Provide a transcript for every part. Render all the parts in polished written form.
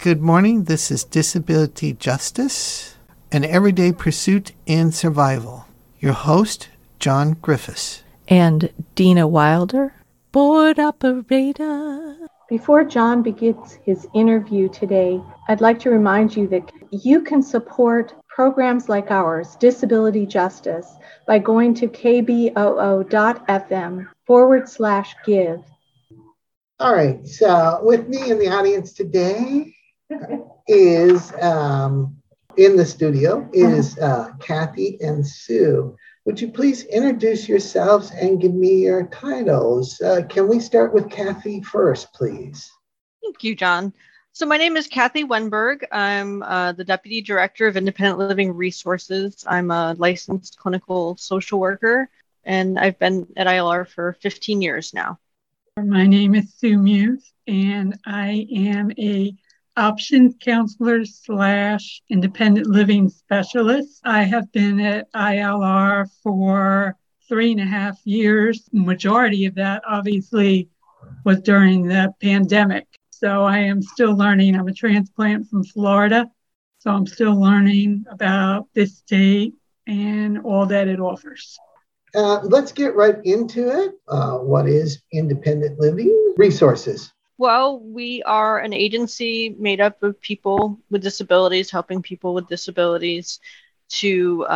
Good morning. This is Disability Justice, an everyday pursuit and survival. Your host, John Griffiths. And Dina Wilder, board operator. Before John begins his interview today, I'd like to remind you that you can support programs like ours, Disability Justice, by going to kboo.fm/give. All right, so with me in the audience today is, in the studio, is Kathy and Sue. Would you please introduce yourselves and give me your titles? Can we start with Kathy first, please? Thank you, John. So my name is Kathy Wenberg. I'm the Deputy Director of Independent Living Resources. I'm a licensed clinical social worker, and I've been at ILR for 15 years now. My name is Sue Muse, and I am a options counselor / independent living specialist. I have been at ILR for 3.5 years. Majority of that obviously was during the pandemic. So I am still learning. I'm a transplant from Florida, so I'm still learning about this state and all that it offers. Let's get right into it. What is Independent Living Resources? Well, we are an agency made up of people with disabilities, helping people with disabilities to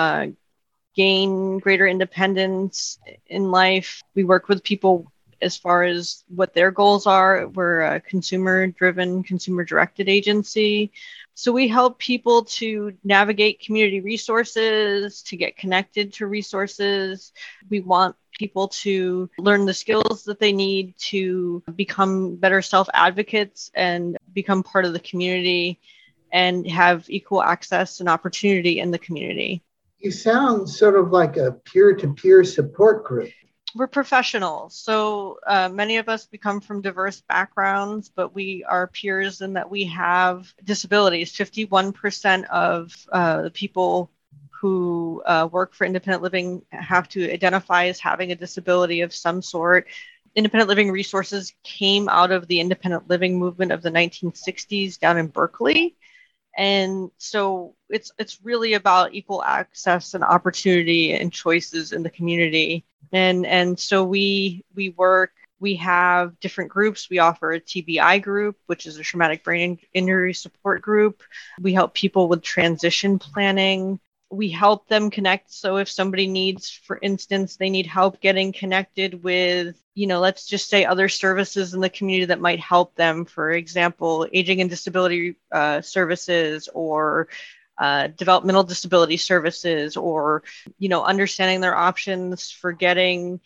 gain greater independence in life. We work with people as far as what their goals are. We're a consumer-driven, consumer-directed agency. So we help people to navigate community resources, to get connected to resources. We want people to learn the skills that they need to become better self-advocates and become part of the community and have equal access and opportunity in the community. You sound sort of like a peer-to-peer support group. We're professionals. So many of us, we come from diverse backgrounds, but we are peers in that we have disabilities. 51% of the people who work for independent living have to identify as having a disability of some sort. Independent living resources came out of the independent living movement of the 1960s down in Berkeley. And so it's really about equal access and opportunity and choices in the community. And so we work, we have different groups. We offer a TBI group, which is a traumatic brain injury support group. We help people with transition planning. We help them connect. So if somebody needs, for instance, they need help getting connected with, let's just say other services in the community that might help them. For example, aging and disability services or developmental disability services, or, understanding their options for getting,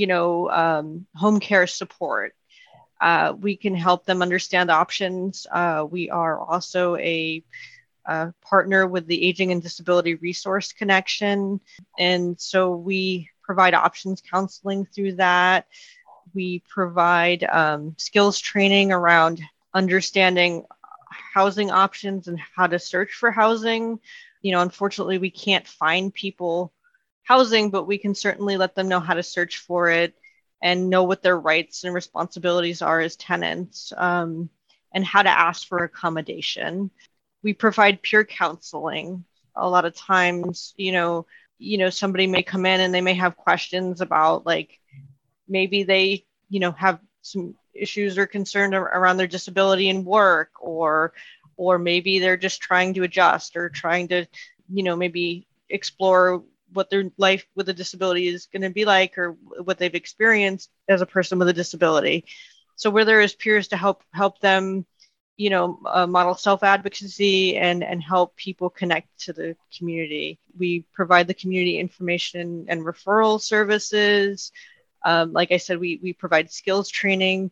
home care support. We can help them understand options. We are also a partner with the Aging and Disability Resource Connection. And so we provide options counseling through that. We provide skills training around understanding housing options and how to search for housing. Unfortunately, we can't find people housing, but we can certainly let them know how to search for it and know what their rights and responsibilities are as tenants, and how to ask for accommodation. We provide peer counseling. A lot of times, somebody may come in and they may have questions about, like, maybe they, have some issues or concern around their disability in work, or maybe they're just trying to adjust or trying to, maybe explore what their life with a disability is going to be like, or what they've experienced as a person with a disability. So we're there as peers to help them, model self-advocacy and help people connect to the community. We provide the community information and referral services. Like I said, we provide skills training.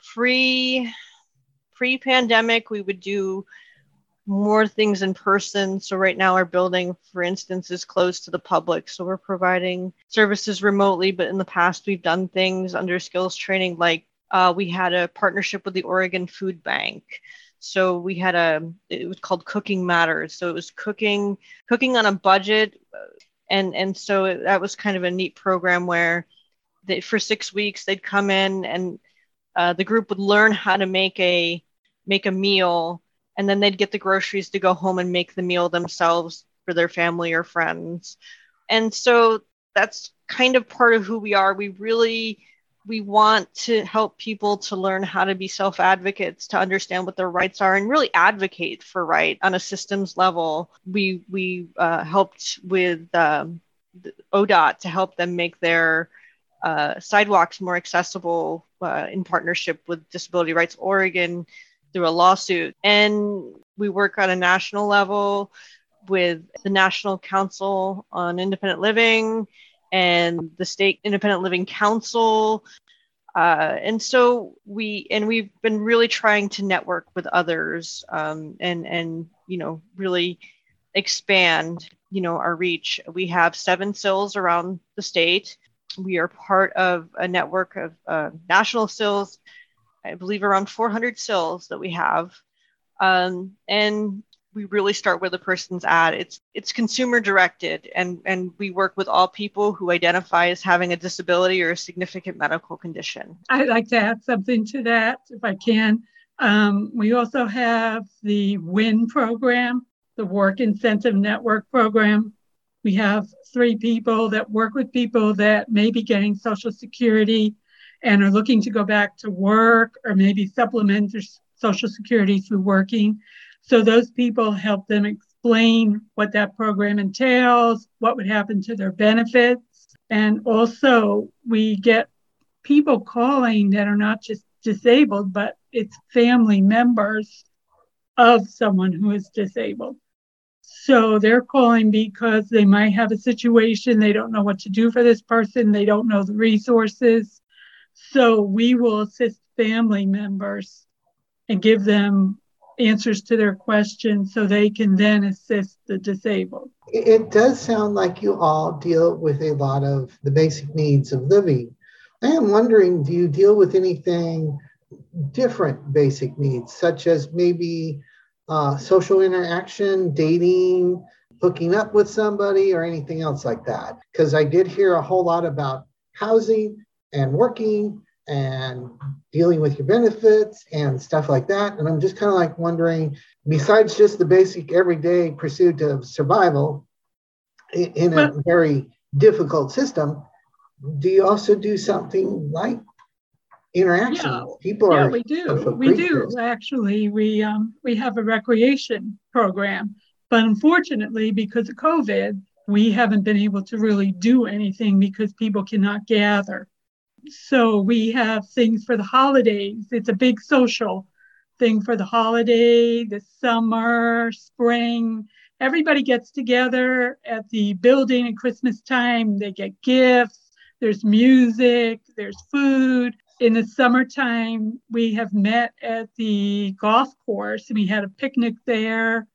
Pre-pandemic, we would do more things in person. So right now our building, for instance, is closed to the public. So we're providing services remotely, but in the past we've done things under skills training, like we had a partnership with the Oregon Food Bank. So we had it was called Cooking Matters. So it was cooking on a budget. And so that was kind of a neat program where for 6 weeks they'd come in and the group would learn how to make a meal and then they'd get the groceries to go home and make the meal themselves for their family or friends. And so that's kind of part of who we are. We want to help people to learn how to be self-advocates, to understand what their rights are, and really advocate for right on a systems level. We helped with ODOT to help them make their sidewalks more accessible in partnership with Disability Rights Oregon through a lawsuit. And we work on a national level with the National Council on Independent Living and the State Independent Living Council. And so we've been really trying to network with others and really expand, our reach. We have 7 CILs around the state. We are part of a network of national CILs, I believe around 400 CILs that we have. And we really start where the person's at. It's consumer directed, and we work with all people who identify as having a disability or a significant medical condition. I'd like to add something to that, if I can. We also have the WIN program, the Work Incentive Network program. We have 3 people that work with people that may be getting Social Security and are looking to go back to work or maybe supplement their Social Security through working. So those people help them explain what that program entails, what would happen to their benefits. And also we get people calling that are not just disabled, but it's family members of someone who is disabled. So they're calling because they might have a situation, they don't know what to do for this person, they don't know the resources. So we will assist family members and give them answers to their questions so they can then assist the disabled. It does sound like you all deal with a lot of the basic needs of living. I am wondering, do you deal with anything different basic needs, such as maybe social interaction, dating, hooking up with somebody, or anything else like that? Because I did hear a whole lot about housing and working and dealing with your benefits and stuff like that. And I'm just kind of like wondering, besides just the basic everyday pursuit of survival in a very difficult system, do you also do something like interaction? Yeah, we do. We do. Actually, we have a recreation program, but unfortunately, because of COVID, we haven't been able to really do anything because people cannot gather. So we have things for the holidays. It's a big social thing for the holiday, the summer, spring. Everybody gets together at the building at Christmas time. They get gifts. There's music. There's food. In the summertime, we have met at the golf course and we had a picnic there.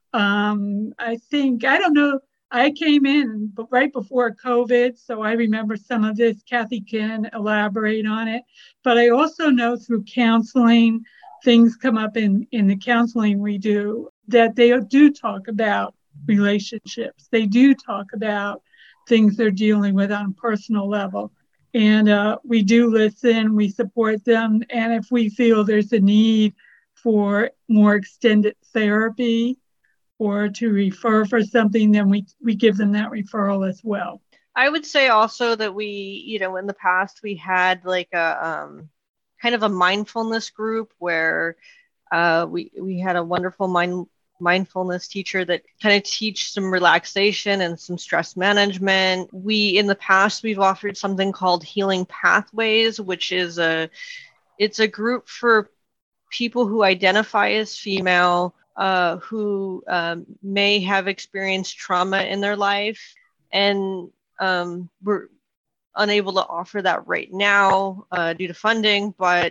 I don't know. I came in right before COVID, so I remember some of this. Kathy can elaborate on it. But I also know through counseling, things come up in the counseling we do, that they do talk about relationships. They do talk about things they're dealing with on a personal level. And we do listen, we support them. And if we feel there's a need for more extended therapy, or to refer for something, then we give them that referral as well. I would say also that we, in the past, we had like a kind of a mindfulness group where we had a wonderful mindfulness teacher that kind of teach some relaxation and some stress management. In the past, we've offered something called Healing Pathways, which is it's a group for people who identify as female, who may have experienced trauma in their life, and we're unable to offer that right now due to funding, but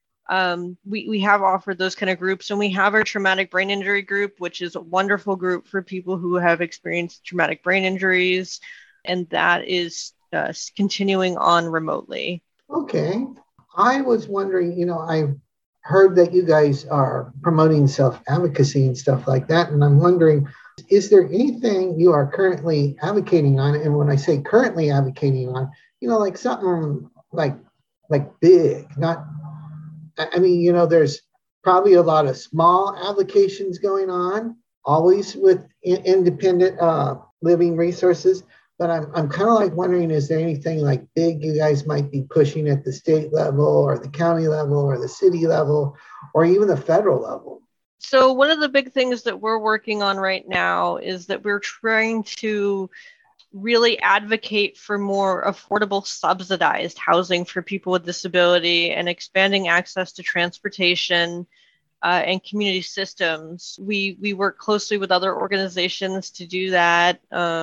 we have offered those kind of groups. And we have our traumatic brain injury group, which is a wonderful group for people who have experienced traumatic brain injuries, and that is continuing on remotely. Okay. I was wondering, I heard that you guys are promoting self-advocacy and stuff like that. And I'm wondering, is there anything you are currently advocating on? And when I say currently advocating on, like something like big, not, there's probably a lot of small applications going on, always with independent living resources. But I'm kind of like wondering, is there anything like big you guys might be pushing at the state level or the county level or the city level or even the federal level? So one of the big things that we're working on right now is that we're trying to really advocate for more affordable subsidized housing for people with disability and expanding access to transportation and community systems. We work closely with other organizations to do that.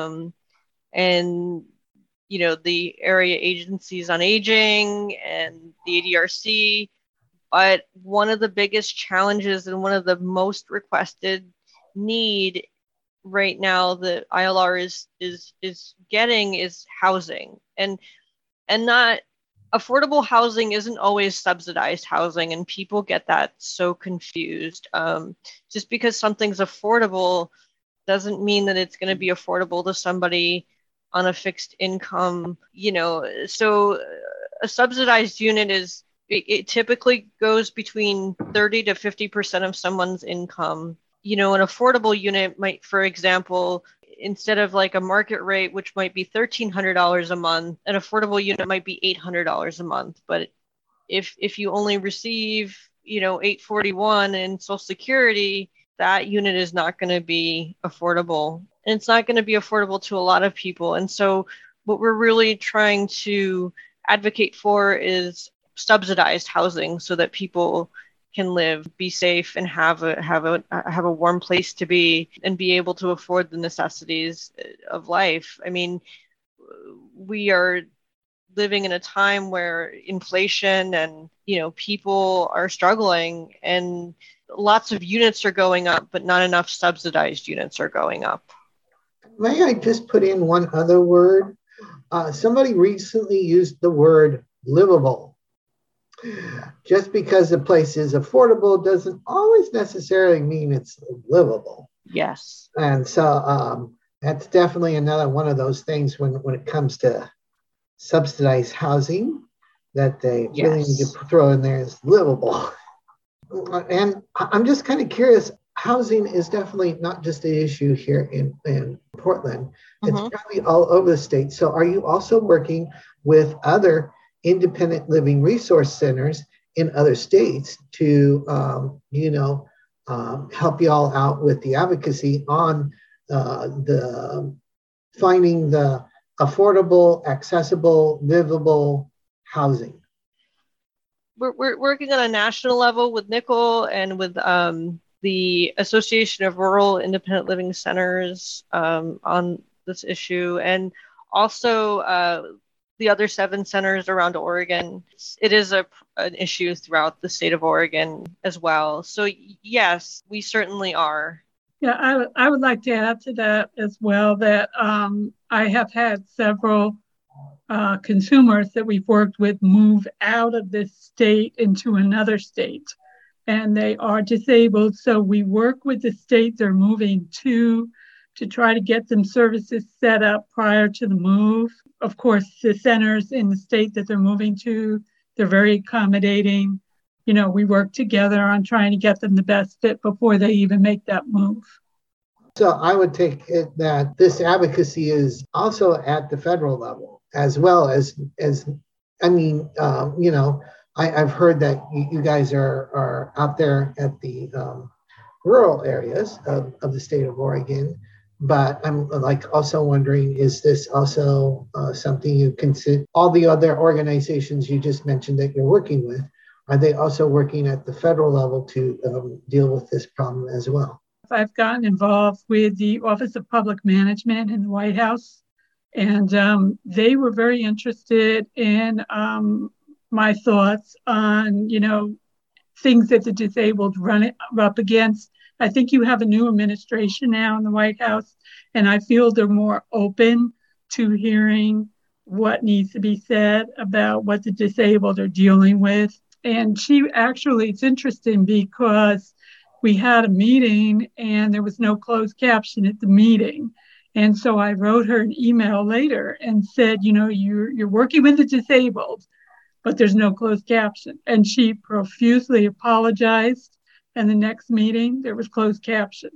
And the area agencies on aging and the ADRC. But one of the biggest challenges and one of the most requested need right now that ILR is getting is housing, and not affordable housing isn't always subsidized housing, and people get that so confused. Just because something's affordable doesn't mean that it's going to be affordable to somebody on a fixed income. So a subsidized unit it typically goes between 30 to 50% of someone's income. An affordable unit might, for example, instead of like a market rate, which might be $1,300 a month, an affordable unit might be $800 a month. But if you only receive, $841 in Social Security, that unit is not going to be affordable. And it's not going to be affordable to a lot of people. And so what we're really trying to advocate for is subsidized housing so that people can live, be safe, and have a warm place to be, and be able to afford the necessities of life. I mean, we are living in a time where inflation and people are struggling, and lots of units are going up, but not enough subsidized units are going up. May I just put in one other word? Somebody recently used the word livable. Just because a place is affordable doesn't always necessarily mean it's livable. Yes. And so that's definitely another one of those things when it comes to subsidized housing that they really need to throw in there is livable. And I'm just kind of curious, housing is definitely not just an issue here in Portland. It's probably all over the state. So are you also working with other independent living resource centers in other states to, help you all out with the advocacy on the finding the affordable, accessible, livable housing? We're working on a national level with Nickel and with the Association of Rural Independent Living Centers on this issue, and also the other 7 centers around Oregon. It is an issue throughout the state of Oregon as well. So yes, we certainly are. Yeah, I would like to add to that as well that I have had several consumers that we've worked with move out of this state into another state, and they are disabled. So we work with the state they're moving to try to get them services set up prior to the move. Of course, the centers in the state that they're moving to, they're very accommodating. We work together on trying to get them the best fit before they even make that move. So I would take it that this advocacy is also at the federal level, as well as I've heard that you guys are out there at the rural areas of the state of Oregon. But I'm also wondering, is this also something you consider? All the other organizations you just mentioned that you're working with, are they also working at the federal level to deal with this problem as well? I've gotten involved with the Office of Public Management in the White House, and they were very interested in my thoughts on, things that the disabled run up against. I think you have a new administration now in the White House, and I feel they're more open to hearing what needs to be said about what the disabled are dealing with. And it's interesting because we had a meeting and there was no closed caption at the meeting. And so I wrote her an email later and said, you're working with the disabled, but there's no closed caption. And she profusely apologized. and the next meeting there was closed caption.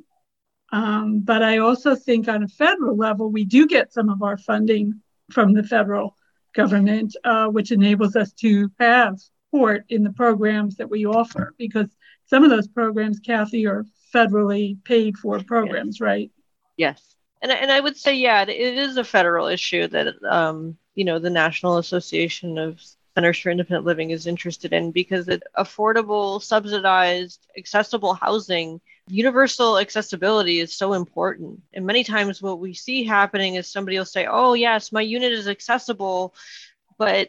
But I also think on a federal level, we do get some of our funding from the federal government, which enables us to have support in the programs that we offer, because some of those programs, Kathy, are federally paid for programs, right? Yes. And I would say, yeah, it is a federal issue that, the National Association of Centers for Independent Living is interested in, because affordable, subsidized, accessible housing, universal accessibility is so important. And many times what we see happening is somebody will say, oh, yes, my unit is accessible, but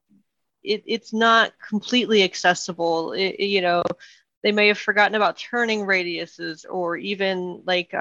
it's not completely accessible. They may have forgotten about turning radiuses, or even like,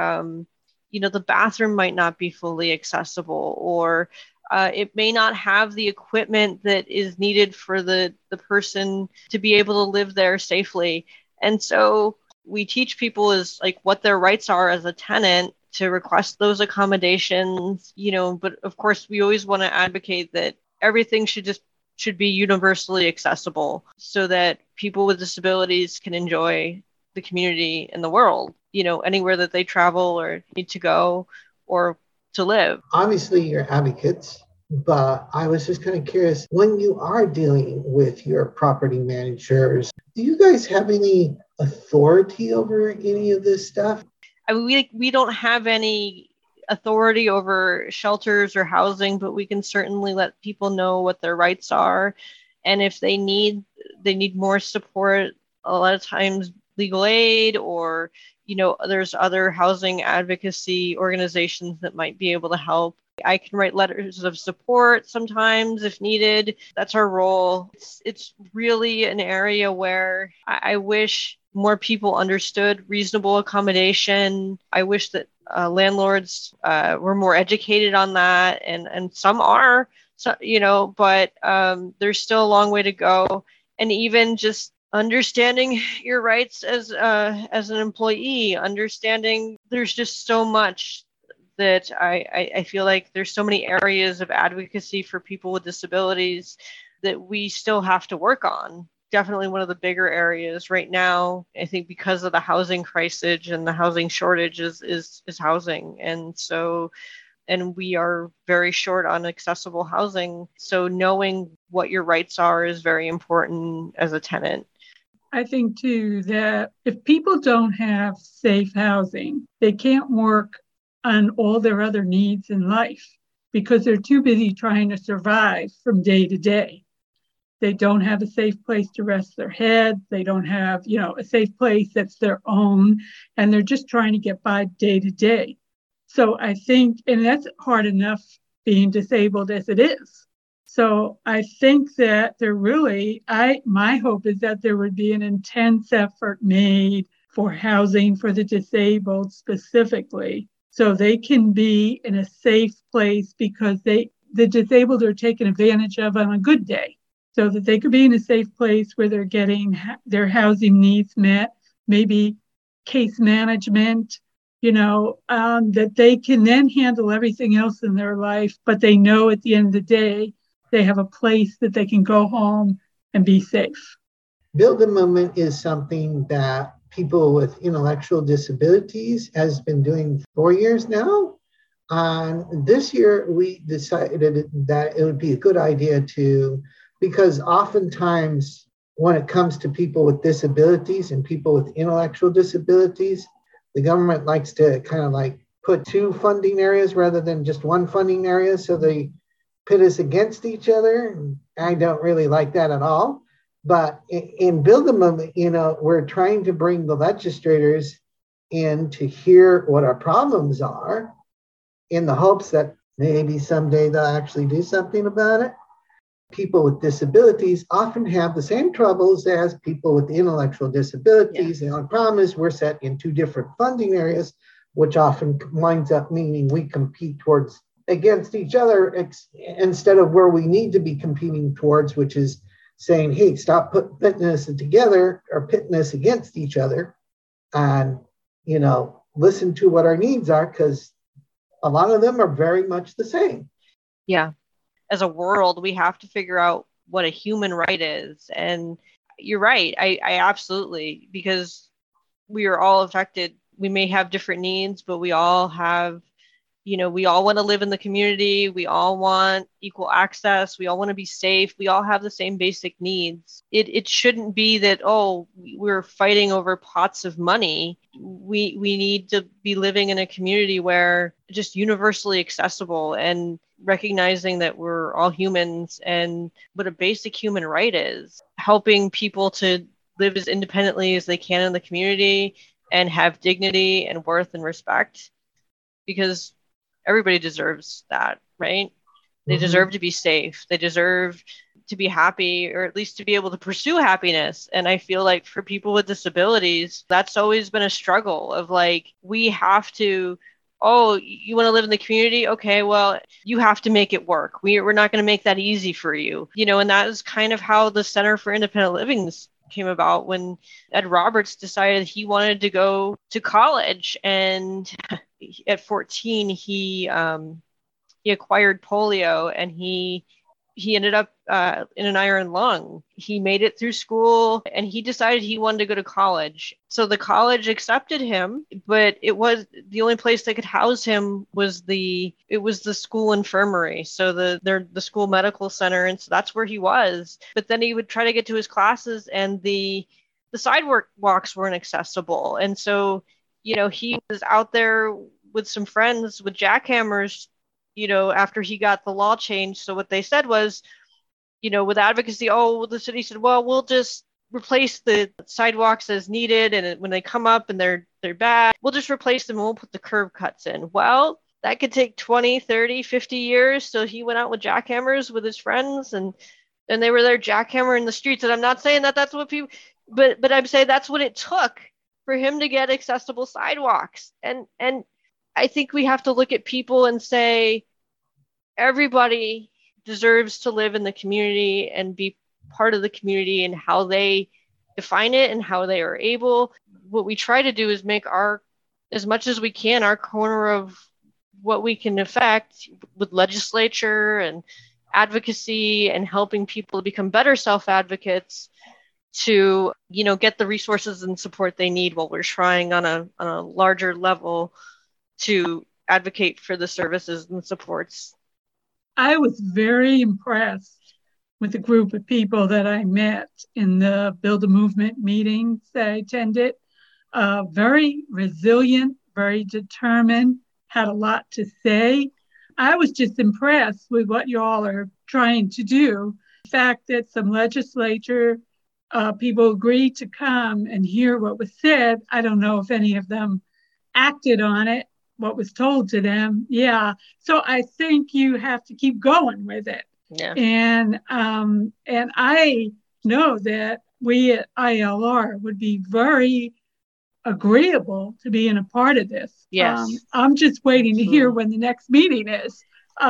the bathroom might not be fully accessible, or it may not have the equipment that is needed for the person to be able to live there safely. And so we teach people is like what their rights are as a tenant to request those accommodations, but of course we always want to advocate that everything should be universally accessible so that people with disabilities can enjoy the community and the world, anywhere that they travel or need to go or to live. Obviously, you're advocates, but I was just kind of curious, when you are dealing with your property managers, do you guys have any authority over any of this stuff? I mean, we don't have any authority over shelters or housing, but we can certainly let people know what their rights are. And if they need more support, a lot of times legal aid, or there's other housing advocacy organizations that might be able to help. I can write letters of support sometimes if needed. That's our role. It's really an area where I wish more people understood reasonable accommodation. I wish that landlords were more educated on that, and some are, but there's still a long way to go. And even just understanding your rights as an employee, understanding there's just so much that I feel like there's so many areas of advocacy for people with disabilities that we still have to work on. Definitely one of the bigger areas right now, I think, because of the housing crisis and the housing shortage is housing. And we are very short on accessible housing. So knowing what your rights are is very important as a tenant. I think, too, that if people don't have safe housing, they can't work on all their other needs in life because they're too busy trying to survive from day to day. They don't have a safe place to rest their head. They don't have, a safe place that's their own, and they're just trying to get by day to day. So I think, and that's hard enough being disabled as it is. So I think that my hope is that there would be an intense effort made for housing for the disabled specifically, so they can be in a safe place, because the disabled are taken advantage of on a good day, so that they could be in a safe place where they're getting their housing needs met, maybe case management, that they can then handle everything else in their life, but they know at the end of the day, they have a place that they can go home and be safe. Build a Movement is something that people with intellectual disabilities has been doing 4 years now. This year, we decided that it would be a good idea because oftentimes when it comes to people with disabilities and people with intellectual disabilities, the government likes to kind of like put two funding areas rather than just one funding area. So they pit us against each other. I don't really like that at all. But in Build a Movement, we're trying to bring the legislators in to hear what our problems are, in the hopes that maybe someday they'll actually do something about it. People with disabilities often have the same troubles as people with intellectual disabilities. Yeah. And the problem is we're set in two different funding areas, which often winds up meaning we compete against each other instead of where we need to be competing towards, which is saying, hey, stop pitting us together or pitting us against each other, and, listen to what our needs are, because a lot of them are very much the same. Yeah. As a world, we have to figure out what a human right is. And you're right. I absolutely, because we are all affected. We may have different needs, but we all have, we all want to live in the community. We all want equal access. We all want to be safe. We all have the same basic needs. It shouldn't be that, we're fighting over pots of money. We need to be living in a community where just universally accessible, and recognizing that we're all humans, and what a basic human right is, helping people to live as independently as they can in the community and have dignity and worth and respect, because everybody deserves that, right? They deserve to be safe. They deserve to be happy, or at least to be able to pursue happiness. And I feel like for people with disabilities, that's always been a struggle of like, we have to, you want to live in the community? Okay, well, you have to make it work. We're not going to make that easy for you. And that is kind of how the Center for Independent Living came about, when Ed Roberts decided he wanted to go to college. And at 14, he acquired polio, and he ended up in an iron lung. He made it through school, and he decided he wanted to go to college. So the college accepted him, but it was the only place they could house him was the school infirmary. So the school medical center, and so that's where he was. But then he would try to get to his classes, and the sidewalks weren't accessible, and so he was out there with some friends with jackhammers, after he got the law changed. So what they said was, with advocacy, the city said, well, we'll just replace the sidewalks as needed. And when they come up and they're bad, we'll just replace them and we'll put the curb cuts in. Well, that could take 20, 30, 50 years. So he went out with jackhammers with his friends, and they were there jackhammering the streets. And I'm not saying that that's what people, but I'm saying that's what it took for him to get accessible sidewalks. And I think we have to look at people and say, everybody deserves to live in the community and be part of the community, and how they define it and how they are able. What we try to do is make as much as we can, our corner of what we can affect with legislature and advocacy, and helping people to become better self-advocates, to, get the resources and support they need, while we're trying on a larger level to advocate for the services and supports. I was very impressed with the group of people that I met in the Build a Movement meetings that I attended. Very resilient, very determined, had a lot to say. I was just impressed with what you all are trying to do. The fact that some legislature people agreed to come and hear what was said. I don't know if any of them acted on it, what was told to them. Yeah. So I think you have to keep going with it. Yeah. And I know that we at ILR would be very agreeable to being a part of this. Yes. I'm just waiting to hear when the next meeting is.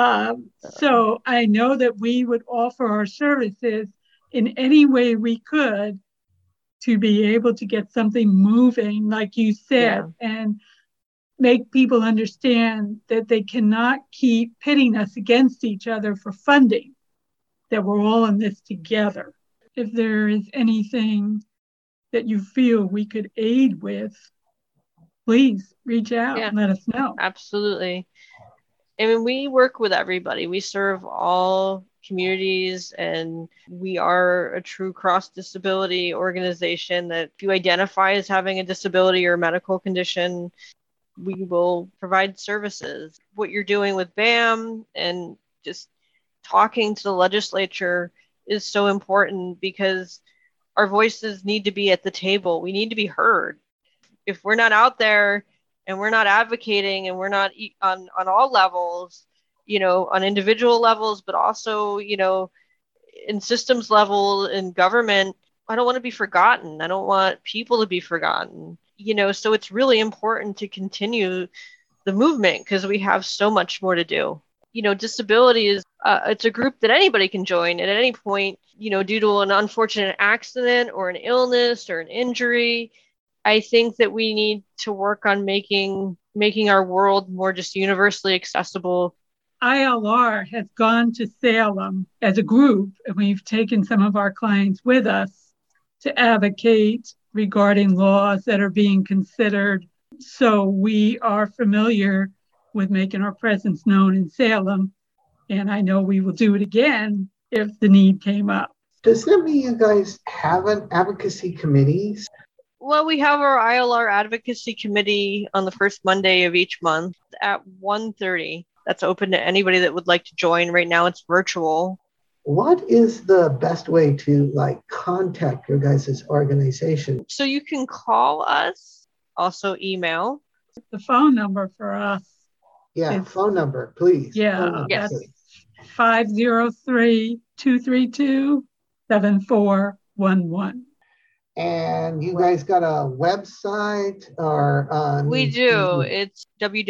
So I know that we would offer our services in any way we could to be able to get something moving, like you said, and make people understand that they cannot keep pitting us against each other for funding, that we're all in this together. If there is anything that you feel we could aid with, please reach out and let us know. Absolutely. I mean, we work with everybody. We serve all communities, and we are a true cross-disability organization that if you identify as having a disability or a medical condition, we will provide services. What you're doing with BAM and just talking to the legislature is so important, because our voices need to be at the table. We need to be heard. If we're not out there and we're not advocating, and we're not on all levels, on individual levels, but also, in systems level, in government, I don't want to be forgotten. I don't want people to be forgotten. So it's really important to continue the movement, because we have so much more to do. Disability is, it's a group that anybody can join at any point, due to an unfortunate accident or an illness or an injury. I think that we need to work on making our world more just universally accessible. ILR has gone to Salem as a group, and we've taken some of our clients with us to advocate regarding laws that are being considered. So we are familiar with making our presence known in Salem. And I know we will do it again if the need came up. Does that mean you guys have an advocacy committee? Well, we have our ILR advocacy committee on the first Monday of each month at 1:30. That's open to anybody that would like to join. Right now it's virtual. What is the best way to contact your guys' organization? So you can call us, also email. The phone number for us. Yeah, phone number, please. Yeah, yes. That's 503-232-7411. And you guys got a website or? We do. It's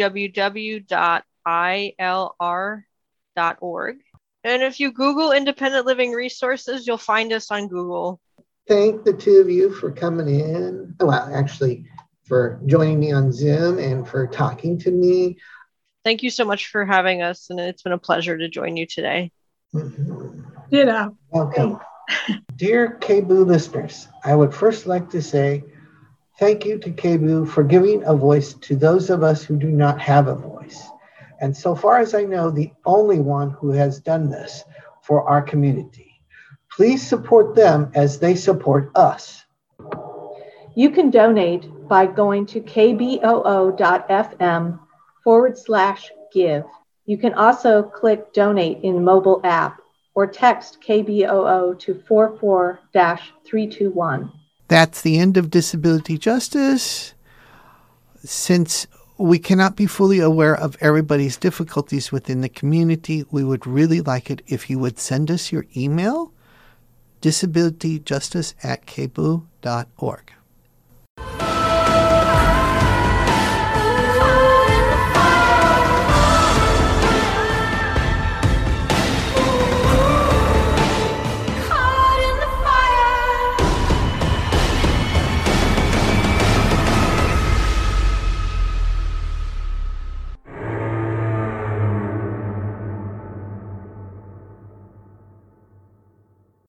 www.ilr.org. And if you Google Independent Living Resources, you'll find us on Google. Thank the two of you for coming in. Well, actually, for joining me on Zoom and for talking to me. Thank you so much for having us, and it's been a pleasure to join you today. Mm-hmm. Yeah. Welcome. Dear KBOO listeners, I would first like to say thank you to KBOO for giving a voice to those of us who do not have a voice. And so far as I know, the only one who has done this for our community. Please support them as they support us. You can donate by going to kboo.fm/give. You can also click donate in mobile app or text KBOO to 44-321. That's the end of Disability Justice. Since we cannot be fully aware of everybody's difficulties within the community, we would really like it if you would send us your email, disabilityjustice@kboo.org.